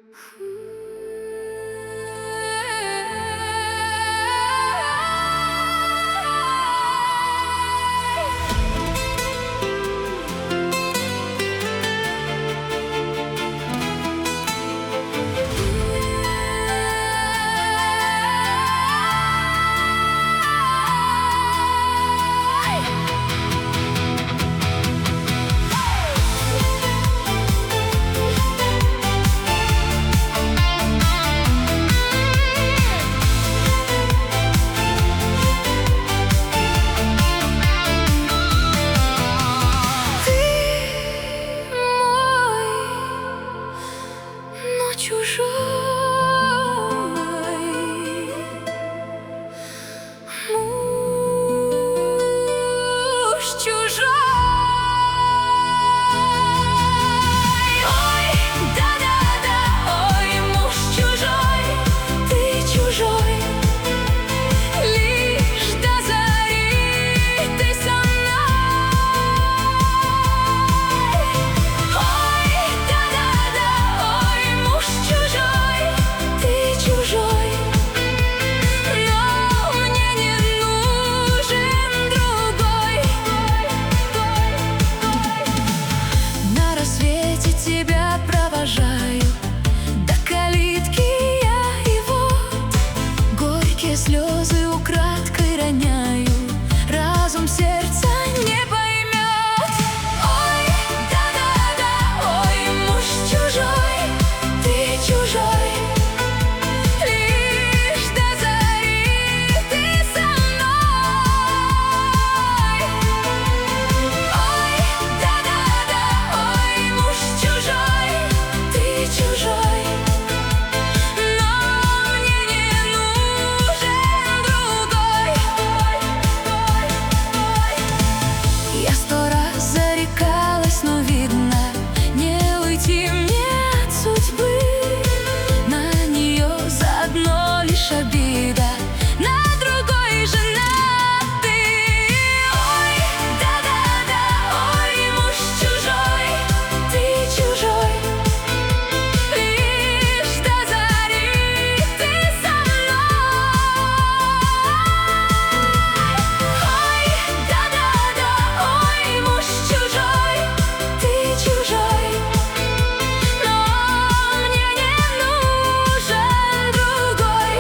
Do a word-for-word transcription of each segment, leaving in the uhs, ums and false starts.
Чужой, муж чужой. Ой, да-да-да, ой, муж чужой, ты чужой. Лишь до зари ты со мной. Ой, да-да-да, ой, муж чужой, ты чужой. Но мне не нужен другой. На рассвете тебя провожаю, до калитки я его. Горькие слезы украдкой роняю, разум сердца не поймет. Ой, да-да-да, ой, муж чужой, ты чужой. Лишь до зари ты со мной. Ой, да-да-да, ой, муж чужой, ты чужой. Но мне не нужен другой. Я сто раз зарекалась, но видно, не уйти мне от судьбы. На нее заодно лишь обида, на другой женаты. Ой, да-да-да, ой, муж чужой, ты чужой. Лишь до зари ты со мной. Ой, да-да-да, ой, муж чужой, ты чужой. Но мне не нужен другой.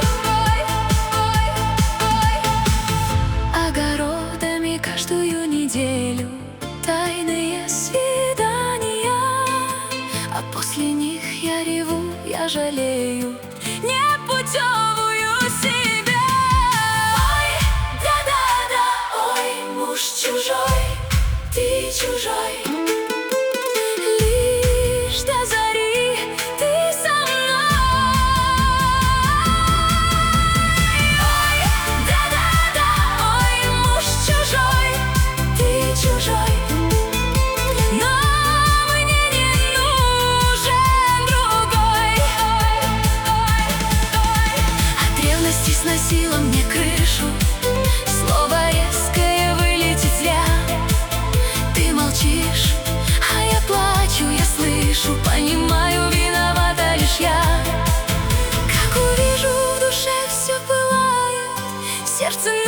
Огородами каждую неделю тайные свидания, а после них я реву, я жалею непутевую себя. Ой, да-да-да, ой, муж чужой, ты чужой. Лишь до зари ты со мной. Ой, да-да-да, ой, муж чужой, ты чужой. Но мне не нужен другой. От ревности сносило мне крышу, слово резкое вылетит зря. Ты молчишь, а я плачу, я слышу, понимаю, виновата лишь я. Как увижу, в душе все пылает, сердце